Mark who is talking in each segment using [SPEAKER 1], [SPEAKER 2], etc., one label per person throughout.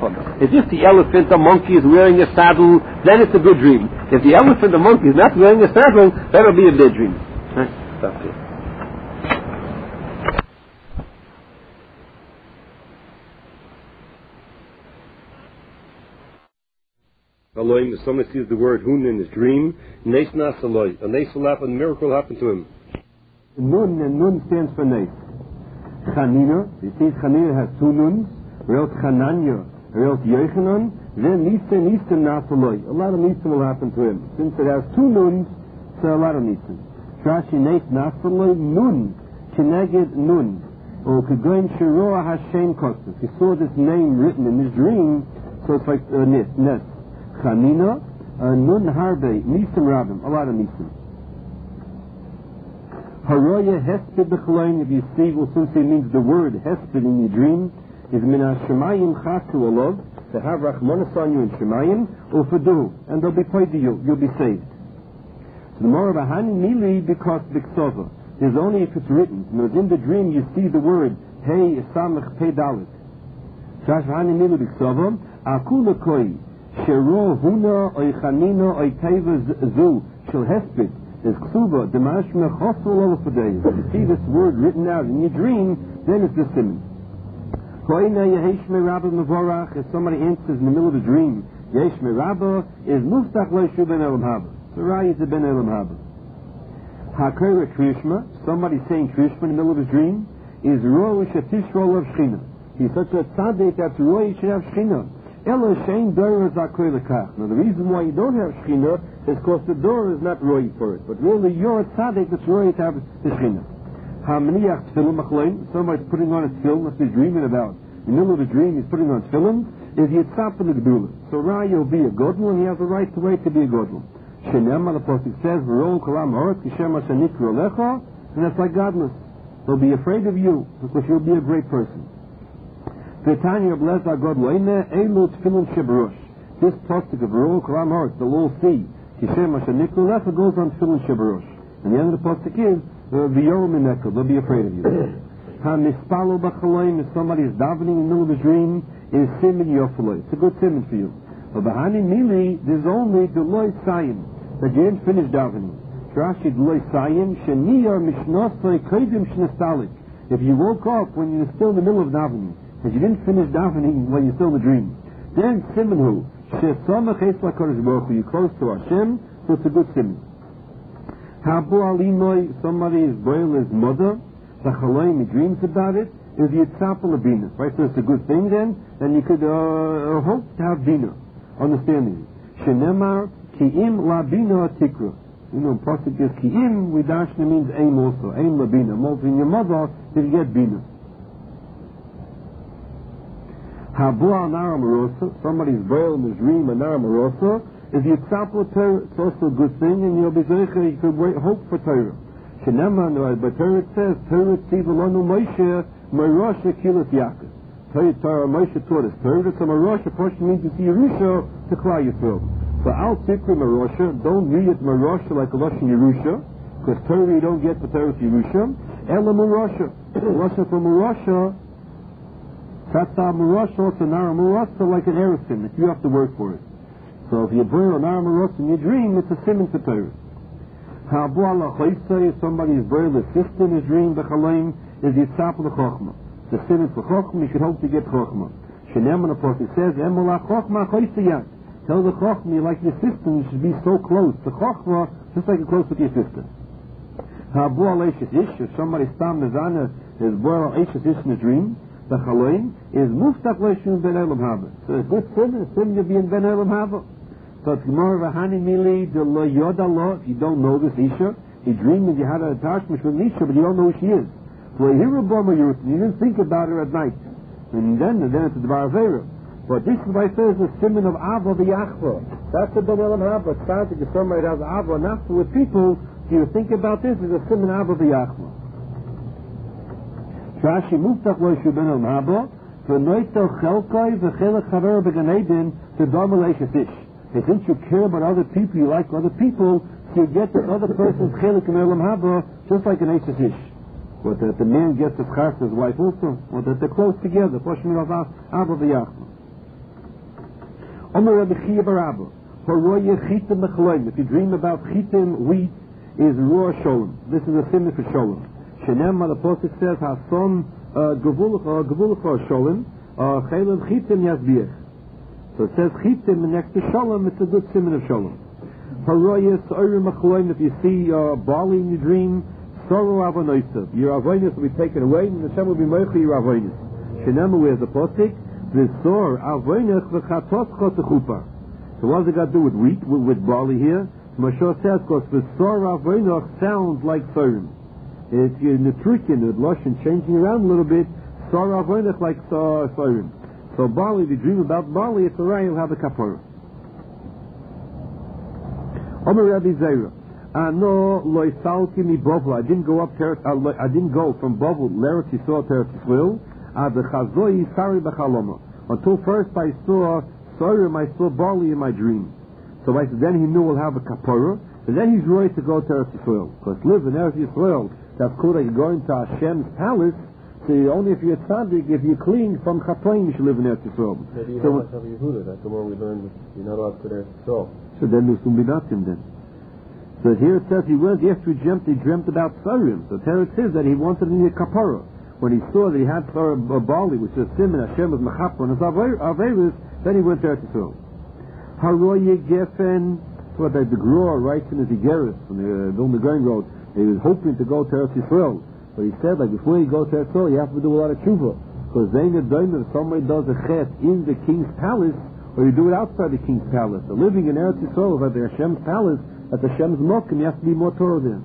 [SPEAKER 1] Chacham. If just the elephant or monkey is wearing a saddle, then it's a good dream. If the elephant or monkey is not wearing a saddle, that'll be a bad dream. Right? Stop here. Elohim, if somebody sees the word Hun in his dream, Nes Nasaloi. A Nes will happen, a miracle will happen to him. Nun, and Nun stands for Nes. Chanina, you see Chanina has two Nuns, Reot Chananya, Reot Yochanan, then Nisan Nasaloi. A lot of Nisan will happen to him. Since it has two Nuns, so a lot of Nisan. Trashi Nes Nasaloi, Nun, Kineged Nun. Or Kegoin Shiroa Hashem Kostas. He saw this name written in his dream, so it's like Nes. Chanina, Nun Harbe, Nisim Rabim, a lot of Nisim. Haroya Hesped B'chalain, if you see, well, since it means the word Hesped in your dream, is Min HaShemayim Chasu Olav, to have Rachmanas on you in Shemayim, or Fedu, and they'll be paid to you, you'll be saved. So the more of a Hani Mili, because B'ksova, there's only if it's written. In the dream you see the word, Hey, Samach Pei Dalit. Shash Hani Mili B'ksova, Akula Koi, Shero Huna oy Chanina oy Teva Zu Shel Hesped is Ksuba Demash Mechosel Olafadei. If you see this word written out in your dream, then it's the simon. Koina Yeheshme Rabba Mevorach, if somebody answers in the middle of the dream, Yeheshme Rabba is Muftach Leishu Ben Elam Haba. So Rai is the Ben Elam Haba. Hakera Krishma, somebody saying Krishma in the middle of his dream, is Roish Atishro of Shchina. He's such a tzaddik that's Roish of Shchina. Now the reason why you don't have Shechina is because the door is not roy for it. But really you're a tzaddik that's roy to have the Shechina. Somebody's putting on a tefillin, what he's dreaming about. In the middle of the dream he's putting on tefillin, is Yitzhak in the Gedula. So Rai will be a godel and he has a right to wait to be a godel. Shenem, the Apostle says, and that's like godless. They'll be afraid of you because you'll be a great person. This pasuk of Ro Kalam Hart, the little sea, goes on Tefillin Shebarosh. And the end of the pasuk is they'll be afraid of you. If somebody is davening in the middle of a dream, is Simin Yofaloi. It's a good Simin for you. But behind Mili, there's only the Loi Sayim, that you didn't finish davening. Rashi Loi Sayim, Sheniyar Mishnosoi Kodim Shnastalik. If you woke up when you're still in the middle of davening, because you didn't finish davening when you're still in the dream. Then Simanhu, you close to Hashem, so it's a good Siman. Habu Alimoy, somebody is boil his mother, he dreams about it, is Yitzapel Bina. Right, so it's a good thing then, and you could hope to have Bina. Understanding. Shenemar, Ki'im La Bina Tikra. You know, in Pasuk is Ki'im, Widashna means Aim also. Aim La Bina. More in your mother, you get Bina. Somebody's boil in his dream, a Nara Marosa, if you tzapel Torah, it's also a good thing, and you'll be zeicha, you could hope for Torah. But Torah says, Torah tzivalonu Moshe, Marosha kilas Yaakov. Torah Moshe taught us. Torah to Marosha, portion means to see Yerusha, to Klal Yisrael. So Al Tikri Marosha, don't read it Marosha like a Lashon Yerusha, because Torah you don't get for Torah Yerusha. Ela Marosha. Lashon for Marosha, Tata Marosha, also Nara Marosha, like an Erison, that you have to work for it. So if you burn a Nara Marosha in your dream, it's a simon for Torah. Ha'abu ala choysa, if somebody is buried a sister in his dream, b'chaleim, is yitzap l'chochma. It's a simon for chochma, you should hope to get chochma. Shenem on the post, it says, Emola chochma choysa yad. Tell the chochma you like your sister, you should be so close to chochma, just like you're close with your sister. Ha'abu ala eishes ish, if somebody stam mezana is buried ala eishes ish in a dream, the chaloim is muftach leishun ben elam haba. So a good sin to be in ben elam haba. So it's more of a hani mili de lo yoda lo. If you don't know this isha, you dream that you had an attachment with an isha, but you don't know who she is. So you didn't think about her at night, and then it's the baravera. But this is why it says the simon of ava v'yachva. That's the ben elam haba. It's found that if somebody has ava nafta with people, if you think about this, is a simon ava v'yachva. Rashi muftach lo yishu ben el mabo v'noito chelkoi v'chelek chaver b'gan eden to domel eishes ish. Since you care about other people, you like other people, so you get the other person's chelek in elam haba just like an eishes ish. But that the man gets his chas his wife also, or that they're close together. Poshmi of ava v'yachma. If you dream about chitim, wheat, is raw sholem. This is a simon for sholem. Shenema, the Pasuk says, Hasom gevulcha sholem, chaylev chitim yazbiach. So it says chitim, and next to sholem, it's a good simon of sholem. If you see barley in your dream, sorrow avonoisav. Your avonis will be taken away, and Hashem will be moicha your avonis. Shenema, where's the Pasuk? V'sor avonich v'chatoscha techupa. So what does it got to do with wheat, with barley here? Moshe says, because v'sor avonich sounds like sorim. It's in the trikin, the lashon changing around a little bit. Sor avonich like sorim. So barley, if you dream about barley, it's alright, you'll have a kapara. Omer Rabbi Zera, Ano loy salki mi Bovel. I didn't go from Bovel L'Eretz Yisrael to Eretz Yisrael. Until first I saw sorim, I saw barley in my dream. So I said, then he knew we'll have a kapara, and then he's ready to go to Eretz Yisrael. Because live in Eretz Yisrael, that's cool that you're going to Hashem's palace. So only if you're tzaddik, if you're clean from Chapayim, you should live in Eretz Yisrael.
[SPEAKER 2] Maybe you have a Yehuda. That's the more we learned. You're not allowed to Eretz Yisrael.
[SPEAKER 1] So then there's be nothing then. So here it says he went after he dreamt about sorim. So Teretz says that he wanted to need a kapara. When he saw that he had barley, which is simon, Hashem was machapar, and his averis, then he went to Eretz Yisrael. Haroye Geffen, what the Gror writes in his Igeris, when the Vilna Gaon wrote, he was hoping to go to Eretz Yisrael. But he said, like, before you go to Eretz Yisrael, you have to do a lot of tshuva. Because then if somebody does a chet in the king's palace, or you do it outside the king's palace. So living in Eretz Yisrael, at the Hashem's palace, at the Hashem's mokum, you have to be more Torah there.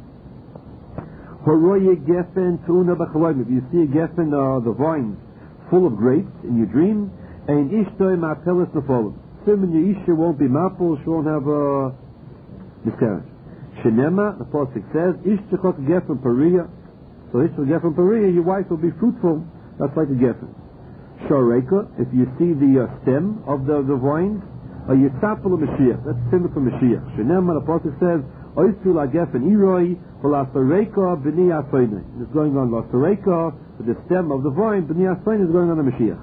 [SPEAKER 1] Haroye Geffen Tuna B'chaloim. If you see a Geffen, the vines, full of grapes in your dream, and Ishtoi Ma'atelis Nefolim. Simon your Isha won't be mapul, she won't have a miscarriage. Shenema, the Pasuk says, Ishtachok Geffen Pariya. So Ishtachok Geffen Pariya, your wife will be fruitful. That's like a Geffen. Shoreka, if you see the stem of the vines, Yitzapul Mashiach. That's similar for Mashiach. Shenema, the Pasuk says, Oisul Geffen Iroi, V'lasareka B'ni Asoyne. It's going on Lasareka, with the stem of the vine, B'ni Asoyne is going on the Mashiach.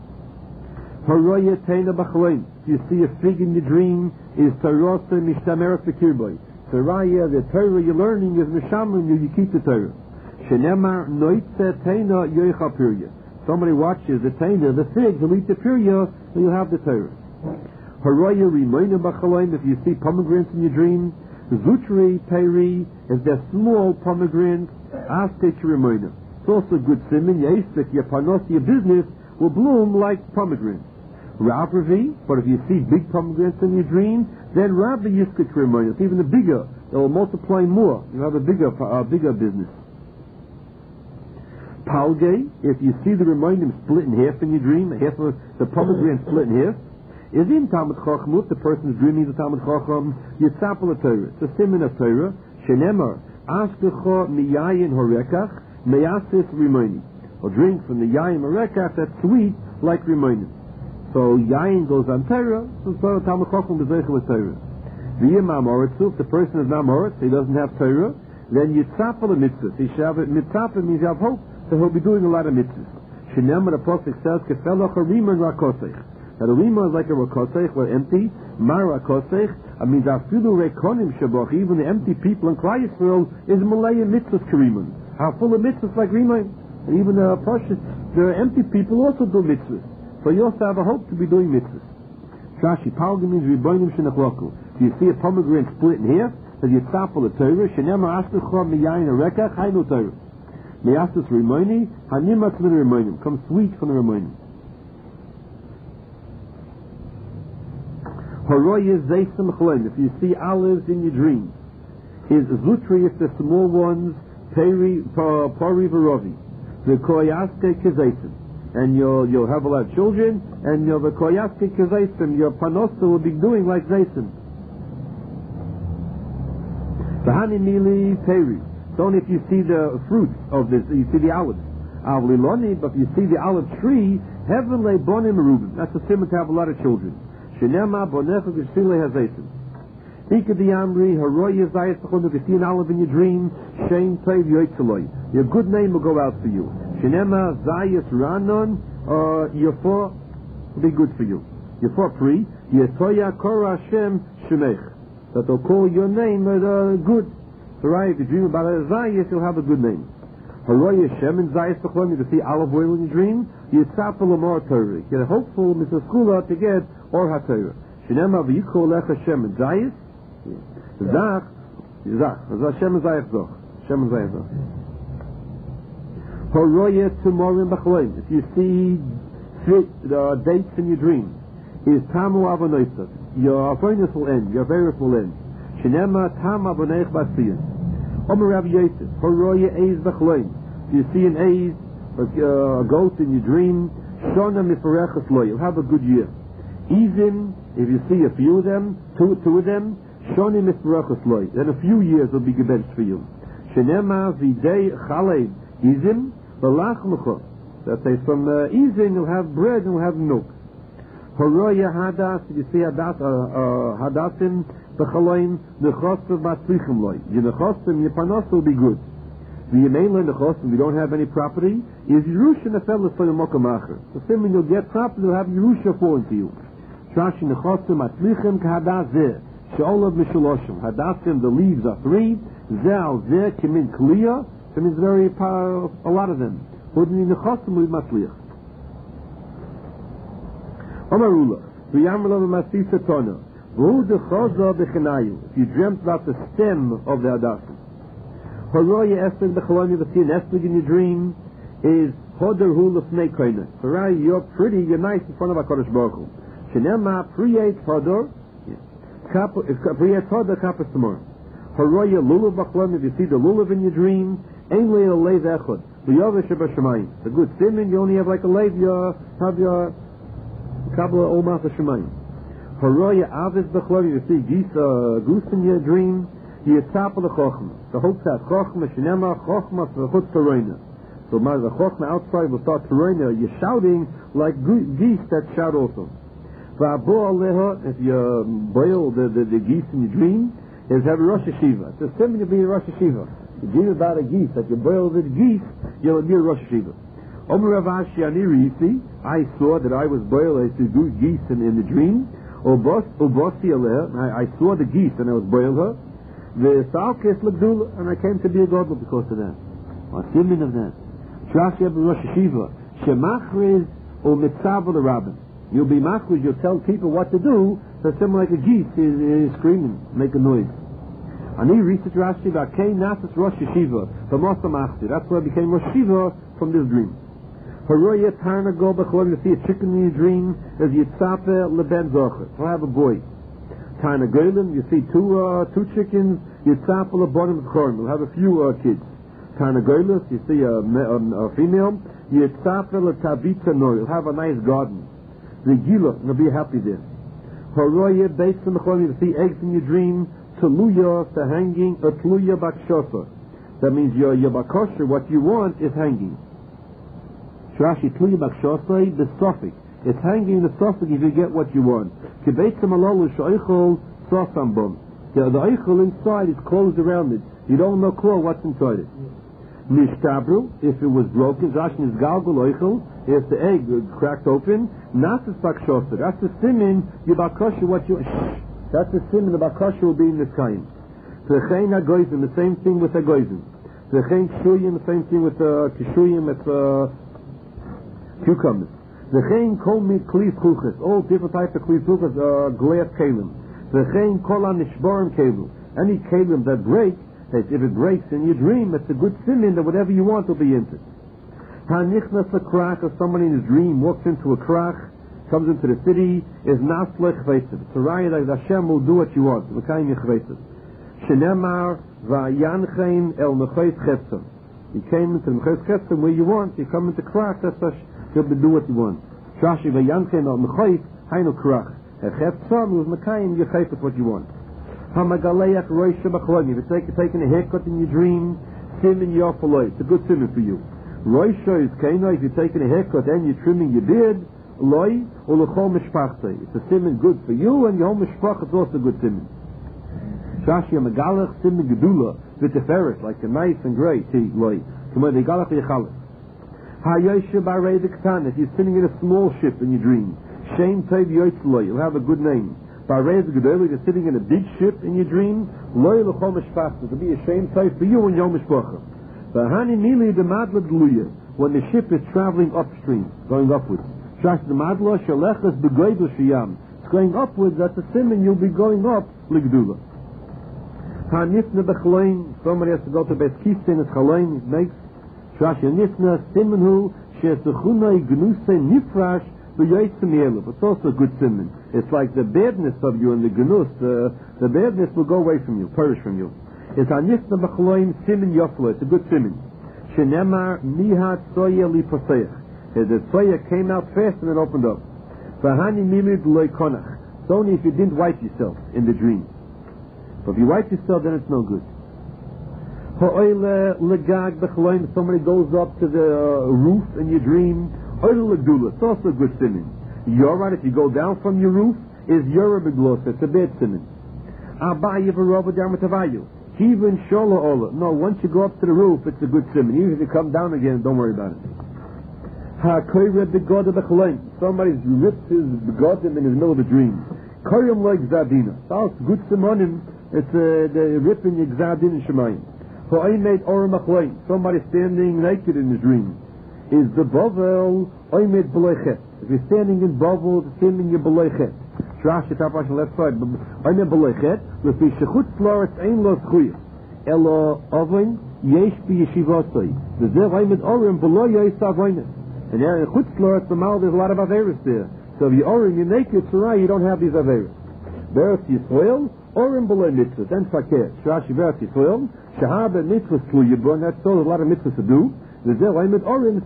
[SPEAKER 1] Haroye Teina B'chalein. You see a fig in your dream, is Torah Mishtameret B'kirboy. Torah, the Torah you're learning is Mishamrim, you keep the Torah. Shenemar Noitze Teina Yoicha Pirya. Somebody watches the Teina, the fig, you'll eat the Pirya, and you'll have the Torah. Haroye Rimoina B'chalein. If you see pomegranates in your dream, Zutri Peri is the small pomegranate, Aske Rimoina. It's also a good simon, Yesik, your panos, your business will bloom like pomegranates. Rav-Ravi, but if you see big pomegranates in your dream, then Rabbi Yisket Rimoina. It's even the bigger, it will multiply more. You have a bigger business. Palge, if you see the Rimoinim split in half in your dream, half of the pomegranate split in half, is in Talmud Chacham, if the person is dreaming the Talmud Chacham, Yitzapel Torah. It's a simon of Torah. Shenemar, Askecha miyayin horekach, meyasis rimoini. Or drink from the yayin horekach that's sweet like rimoini. So yayin goes on Torah, so Talmud Chacham is with Torah. V'yim amoritzu, if the person is not amoritz, he doesn't have Torah, then Yitzapel a mitzvah. He shall have it, mitzapel means you have hope, so he'll be doing a lot of mitzvahs. Shenemar, the Pasuk says, Kefelach hariman rakosech. Now the rima is like a rakosech, we're empty. Mar rakosech, means afilu rekonim shaboch, even the empty people in Klal Yisrael is malaya mitzvahs kariman. How full of mitzvahs like rima. And even the empty people also do mitzvahs. So you also have a hope to be doing mitzvahs. Shashi, palga means ribonim shenachloku. Do you see a pomegranate split in half? That you tzapel the Torah, shenemar askecha miyayin arekach, hainu Torah. Miyastus rimoini, hanimat min rimoinim. Comes sweet from the rimoinim. If you see olives in your dream, is zutri if the small ones, pari v'rovi, the koyaske kizaisim, and you'll have a lot of children, and the koyaske kizaisim, your panosa will be doing like zaisim. The hani mili pari. It's only if you see the fruits of this, you see the olives. Avliloni, but if you see the olive tree, heaven lay bonim merubim. That's a simon to have a lot of children. Shenema bonecha v'shile hazaisim. Ika diamri haroy yazayis b'chonu. If you see an olive in your dream, shein toiv yoitzeloi. Your good name will go out for you. Shenema zayis ranon yafo will be good for you. Yefopri, Yetoya Kora Hashem Shemech. That they'll call your name good. So right, if you dream about a Zayis, you'll have a good name. Haroya Shem and Zayis B'chlom, you can see olive oil in your dream. Yitzapel Amor Torah. Get a hopeful Mr. Skula to get Or HaTorah. Shinema v'yikol lech Hashem and Zayis. Zach. Hashem and Zayis Zoch. Hashem and Zayis Zoch. Haroya Tumorim B'chlom. If you see dates in your dream, is Tamu Avonoisav. Your furnace will end. Your virus will end. Shinema Tam Avoneich Basiyan. Omer Rabbi Yosef. Haroya Eiz B'chlom. If you see an Eiz, a goat in your dream, Shona Mifarechas Lo. You'll have a good year. Even if you see a few of them, two of them, Shoni Mifarechas Lo. Then a few years will be gebenched for you. Shinema Videi Chalev Izim Balach Lucha. That says from Izim you'll have bread and you'll have milk. Haroya Hadas, if you see Hadasim B'chaloim Nechosim Batzlichim Lo. Your Nechosim, your Panos will be good. The mainland Nechosim, we don't have any property, is Yerusha Nefeles for the Mokamacher. So assuming you'll get property, you'll have Yerusha falling to you. Shashi Nechosim Batzlichim Kahadas Zeh. She'olav Mishaloshim. Hadasim, the leaves are 3. Zal Zeh Kimin Kliya. That means very a lot of them. Hudni Nechosim U'id Matzlich. Omarula, V'yamrulav Masisa Tona, V'hu Dechoza B'chenayu. If you dreamt about the stem of the Hadasim. Haroya Eslig B'chalon, you see an Eslig in your dream, is Hodar Hu L'fnei Koine. So right, you're pretty, you're nice in front of HaKadosh Baruch Hu. Shenema Priyet Hodar, Priyet Hodar Kappas Tamor. Haroya Lulav B'chalon, if you see the Lulav in your dream, Ein Leil Leiv Echad, V'yovesh B'shamayim. It's a good simon, you only have like a Leiv, you have your Kabbalah Olmach Hashemayim. Haroya Avis B'chalon, you see goose in your dream, Yitzapel the Chochma. The hope that Chochma, Shinema, Chochma, V'chutz Teroina. So the Chochma outside will start Teroina. You're shouting like geese that shout also. V'abo Aleha, if you boil the geese in your dream, is have a Rosh Hashiva. It's a simon to be a Rosh Hashiva. You dream about a geese, that you boil the geese, you'll be a Rosh Hashiva. Omer Rav Ashi Ani Risi, I saw that I was boiled, I see geese in the dream. Ubosi Aleha, I saw the geese and I was boiled her. The Salkis Lagdula, and I came to be a godly because of that. A simon of that. Trash Yeb Rosh Hashiva. Shemachriz or Mitzav the Rabbin. You'll be machriz, you'll tell people what to do, so someone like a geese is screaming, make a noise. Ani research Rashi, Vakei Nasis Rosh Hashiva, from Mosa Machti. That's why I became Rosh Hashiva from this dream. Haroya Tarna Go B'chol, you see a chicken in your dream, as Yitzape Leben Zocher. So I have a boy. Tana Goylim, you see two chickens, Yitzapel Abonim Chorim. We'll have a few kids. Tana Goylis, you see a female, Yitzapel Tabitza Noy. You'll have a nice garden. The Gila, you'll be happy there. Haroya Beisim Chorim, you see eggs in your dream, Tluya, the hanging, Tluya Bakshosa. That means your Bakosher, what you want is hanging. Shrashi Tluya Bakshosa, the Sophic. It's hanging in the Sophic if you get what you want. The eichel inside is closed around it. You don't know what's inside it. Nishtabru, if it was broken, if the egg cracked open, nasis bakshosa. That's the simin, your bakosha, that's the simin, the bakosha will be in this kind. The same thing with agoizim. The same thing with kishuyim, with cucumbers. The chain kol mit kliv chuches, all different types of kliv chuches, glass kalim. The chain kol anishborim kalim. Any kalim that break, if it breaks in your dream, it's a good simin that whatever you want will be into. Hanichnas a krach, if somebody in his dream walks into a krach, comes into the city, is naslech chveitziv. It's a riot that Hashem will do what you want. L'kayim yechveitziv. Shenemar va'yanchein el mechois chetzim. You came into the mechois chetzim where you want, you come into krach, that's you'll do what you want. Shashi v'yanchen al mechois, hainu krach. Chetzim was mekayim, you chayf with what you want. Hamagaleach roisha b'chloni. If you're taking a haircut in your dream, simin yofaloi. It's a good simin for you. Roisha is kaino. If you're taking a haircut and you're trimming your beard, loy ulechol mishpachtei. It's a simin good for you, and your whole mishpach is also a good simin. Shashi hamagalech simin gedula v'teferet, like a nice and gray tea loy. K'mo degalech v'yachalech. Hayosha b'arei v'ktan. If you're sitting in a small ship in your dream, Shem Tov Yotzlo, you'll have a good name. Barez Gedolah, you're sitting in a big ship in your dream. Loy L'chol Mishpachta, it'll be a Shem Tov for you and Yom Mishpacha. V'hani Mili D'madla D'luya, when the ship is traveling upstream, going upwards. Shash D'madla Shalechas B'goydel Shiyam, it's going upwards, that's a simon, you'll be going up L'gdula. Hanifna B'chalein, somebody has to go to Beis Kisin, it's Chalein, it makes Shash Hanifna Simenhu, She'esuchunai Gnusei Nifrash, it's also a good simon. It's like the badness of you and the gnus, the badness will go away from you, perish from you. It's anifna b'chaloim simin yofla. It's a good simon. Shenemar mihat soya li poseach. The soya came out fast and it opened up. V'hani milid loy konach. It's only if you didn't wipe yourself in the dream. But if you wipe yourself, then it's no good. Ha'oyle legag b'chaloim. Somebody goes up to the roof in your dream. It's also a good simon. Yorah, if you go down from your roof, is Yorah beglosa. It's a bad simon. Abayi v'rova d'armatavayu. Even shola ola. No, once you go up to the roof, it's a good simon. Even if you come down again, don't worry about it. Ha'koyre begoda b'chalein. Somebody's ripped his begodim in the middle of a dream. Koyim like zadina. That's good simonim. It's the ripping exadin in shemayim. Ha'ay made orim achlein. Somebody standing naked in his dream. Is the Bovel Oymed Belechet. If you're standing in Bovel, it's standing in Belechet. Shrash it up on the left side. Oymed Belechet, with the Shechut Floris Ein Los Chuyas. Elo Oven, Yesh Bi Yeshivotoi. The Zer Oymed Orim Beloy Yesh Avoynes. And there in Chut Floris, the mouth, there's a lot of Averis there. So if you're Orim, you're naked, Sarai, you don't have these Averis. Beres Yisrael, Orim Beloy Mitzvahs, and Fakir. Shrash Beres Yisrael, Shahar Ben Mitzvahs Tluyibon, that's so there's a lot of mitzvahs to do. He's naked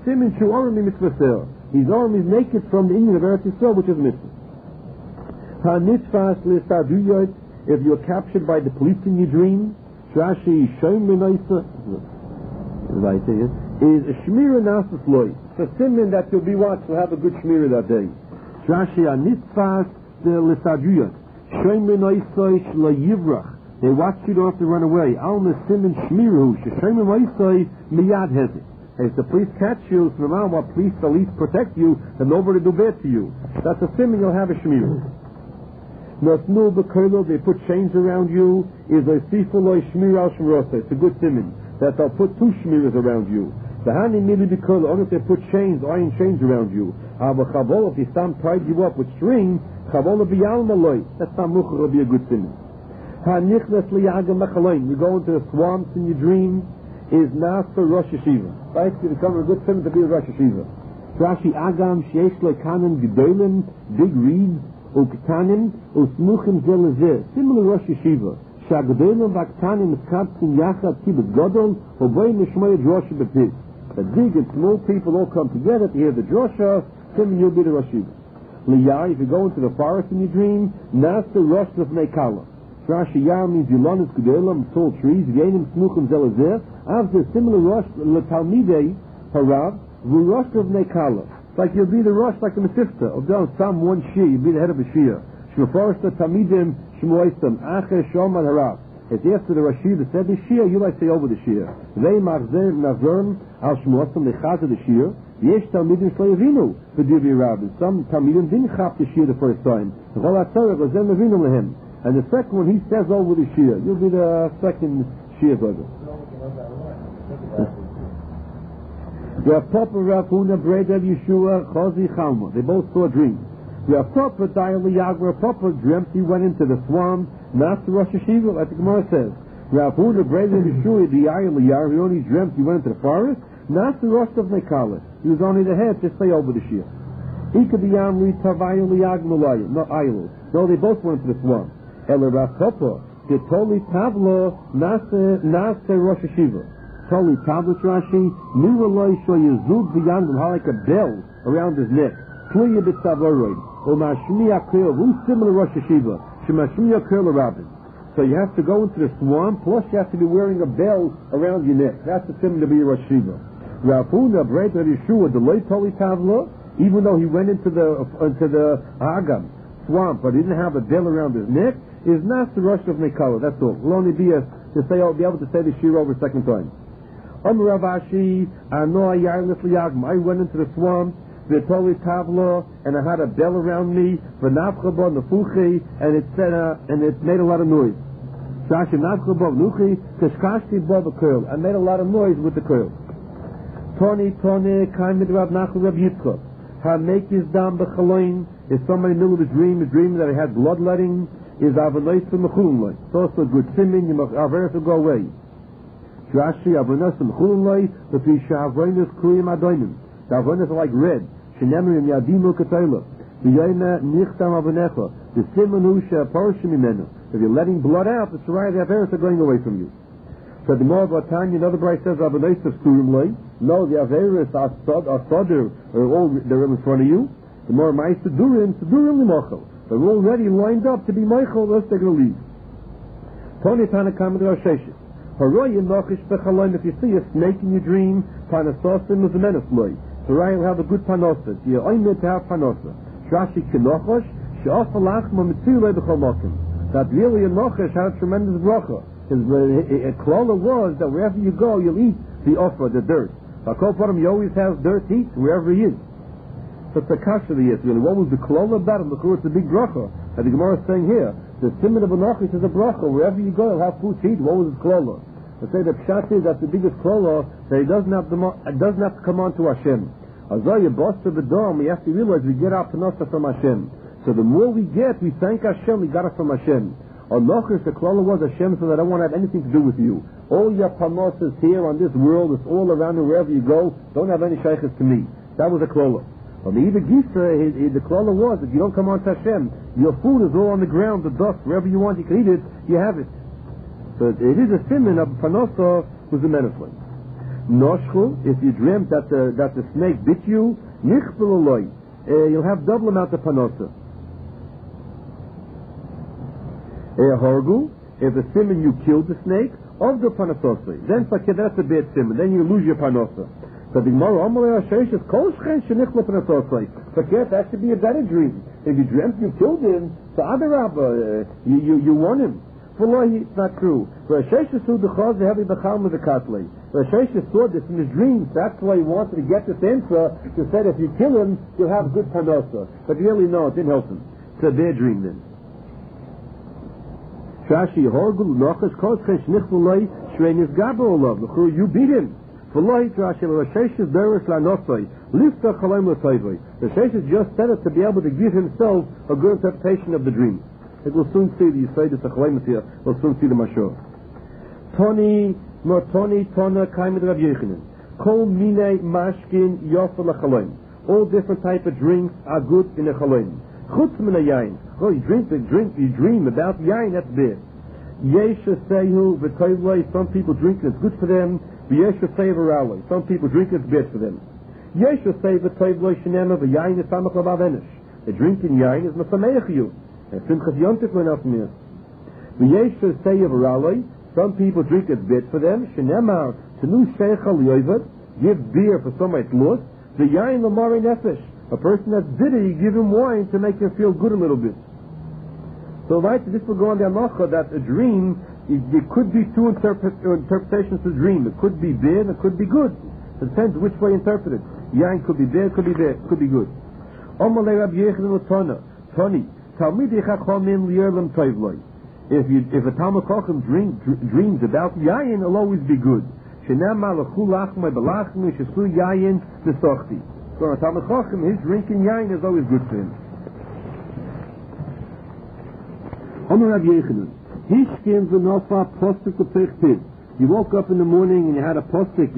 [SPEAKER 1] from the Indian of Eretz Yisrael, which is mitzvah. If you're captured by the police in your dream, is a shmira nasas loy. It's a simon that you'll be watched, will have a good shmira that day. They watch you, don't have to run away. If the police catch you, so no matter what police at least protect you, and nobody do bad to you. That's a simon, you'll have a shmir. They put chains around you. Is a sifaloi shmir al shmirosa. It's a good simon that they'll put two shmiras around you. The hani mili b'kol. Only if they put chains, iron chains around you. If they tied you up with string, chavola b'yalmaloi. That's not muchar, will be a good simon. Hanichnas liyagam machalein. You go into the swamps in your dream. Is Nasa Rosh Yeshiva. Basically, become a good simon to be a Rosh Yeshiva. Rashi Agam Sheish Lekanim Gedolim, big reeds, Uktanim, Usmuchim Zelazir. Similar Rosh Yeshiva. Shagedolim Vaktanim Kaptin Yachad Kibbutz Godol, Obey Nishmaya Drosha B'Piz. The big and small people all come together to hear the Drosha, simon you'll be the Rosh Yeshiva. Liyar, if you go into the forest in your dream, Nasa Rosh Lefnei Rashi Yar means Yilonis Gedolim, tall trees, Yenim Smuchim Zelazir. After similar Rosh L'Talmidei Harav, V'Rosh of Nekala. It's like you'll be the Rosh like the Mesifta. Of down some one Shia, you'll be the head of a Shia. Shmeforsta Talmidim Shmoistam Acher Shoman Harav. It's after the Rashi that said the Shia, you like say over the Shia. They Machzer Nazarm Al Shmoistam Lechaza the Shia. Yesh Talmidim Shloyavinu for Divi Rav. Some Talmidim didn't chap the Shia the first time. And the second one he says over the Shia. You'll be the second Shia brother. Rav Papa, Rav Huna, Breda, Yeshua, Chazi, Chalma. They both saw dreams. Rav Papa, Dial Yagra, Papa dreamt he went into the swamp, not to Rosh Yeshiva, like the Gemara says. Rav Huna, Breda, Yeshua, Dial Yagra, he only dreamt he went into the forest, not to Rosh of Nekala. He was only the head to stay over the Shia. Ika B'Yamri, Tavayu, Liag, Malaya, no Ilu. No, they both went to the swamp. Ela Rav Papa, Toli Tavlo, Nase Rosh Yeshiva. Toli Tablet Rashi, Niraloi Shoyazug beyond him, like a bell around his neck. Kliya B'Tzavoroid, or Mashmiya Kril, who's similar Rosh Yeshiva, Shemashmiya Kril Rabbin. So you have to go into the swamp, plus you have to be wearing a bell around your neck. That's the similar to be a Rosh Yeshiva. Rafuna, Breda Yeshua, the late Toli Tavla, even though he went into the Hagam swamp, but he didn't have a bell around his neck, is not the Rosh of Nekala. That's all. Will only be be able to say the Shir over a second time. I went into the swamp. V'toli tavla, and I had a bell around me, v'nafchaba nefuchi, and it said, and it made a lot of noise. Shashi nafchaba nefuchi, kashkashti ba b'kurl. I made a lot of noise with the curl. Toni kaimid Rav Nachman Rav Yitzchak. Ha mekis dam b'chaloin. If somebody knew of his dream that he had bloodletting, is avonais v'mechulun loy. It's also a good simin, your averes will go away. Shashi avonais v'mechulun loy, but we sha'avonis kriyim adoinim. The avonis are like red. Shenemrim yadimu k'toila. V'yoyna nichtam avonecha. The simin hu she'aporshim imenu. If you're letting blood out, the shirayah, the averes are going away from you. So the more of Tanya, another bright says avonais of surim loy. No, the averes are soder, they're in front of you. The more mice to durim l'mochel. They're already lined up to be mochel, thus they're going to leave. Tony Tanakam and Rosheshes. Haroyin nochish b'chaloim. If you see a snake in your dream, panasosim is a menace loy. So Ryan will have a good panosa. You're oimid to have panosa. Shashi kenochosh, she'ofalach mamitzilei b'chol mokim. That really a nochish had a tremendous bracha. His klola was that wherever you go, you'll eat the offer, the dirt. You always have dirt to eat wherever he is. So it's a kasha the yes. What was the klola about him? Look, it's a big bracha. And the Gemara is saying here, the simon of Anochis is a bracha. Wherever you go, you'll have food to eat. What was his klola? They say the pshat is that the biggest klola, that it doesn't have to come on to Hashem. Azaya bosta b'dom, we have to realize we get our panosa from Hashem. So the more we get, we thank Hashem, we got it from Hashem. Anochis, the klola was Hashem, so that I don't want to have anything to do with you. All your panosas here on this world, it's all around you, wherever you go, don't have any shaykhs to me. That was a klola. But the Eva Gisa, the klola was, if you don't come on to Hashem, your food is all on the ground, the dust, wherever you want, you can eat it, you have it. So it is a simon of panosa was a menace one. Noshchu, if you dreamt that the snake bit you, nichbel aloi, you'll have double amount of panosa. Horgu, if a simon you killed the snake, of the panosa, then that's a bad simon, then you lose your panosa. So the Gemara, that should be a better dream. If you dreamt you killed him, so Adarabba, you won him. It's not true. Rashesh saw this in his dreams. That's why he wanted to get this answer. He said if you kill him, you'll have good panosa. But really, no, it didn't help him. It's a bad dream then. You beat him. The Sheish just said it to be able to give himself a good interpretation of the dream. It will soon see the Yisraelis HaChalayim here. We'll soon see the Mashor. Toni Tona Kaimid Rav Yechanan. Kol Mine Mashkin Yofel HaChalayim. All different type of drinks are good in a Chalayim. Chutz Min HaYayin. Oh, you dream about yayin, that's bad. Yesh Sehu V'Toivlei. Some people drink it, it's good for them. Yesh Sehu V'Ralei. Some people drink it, it's bad for them. Yesh Sehu V'Toivlei Shenema V'Yayin is Samach L'Vavenish. The drinking yayin is Masameach you. And Simchas Yontif went up from here. Yesh Sehu V'Ralei. Some people drink it, it's bad for them. Shenema Tenu Sheich Al Yovad. Give beer for somebody that's lost. The yayin L'Mari Nefesh. A person that's bitter, you give him wine to make him feel good a little bit. So right, this will go on the Amacha that a dream, there could be two interpretations of the dream. It could be bad, it could be good. It depends which way you interpret it. Yain could be bad, could be bad, could be good. Omalei Rabbi Yechanan Toni, Talmidei Chachamim Liyerlam Toivloi. If a Talmid Chacham dreams about yain, it'll always be good. Shenamar L'chu Lachmei B'Lachmei Shesu Yain Nesochti. So a Talmid Chacham, his drinking yain is always good for him. Omer Rav Yechanan, Hishkin v'nofa postik l'peichtiv. You woke up in the morning and you had a postik.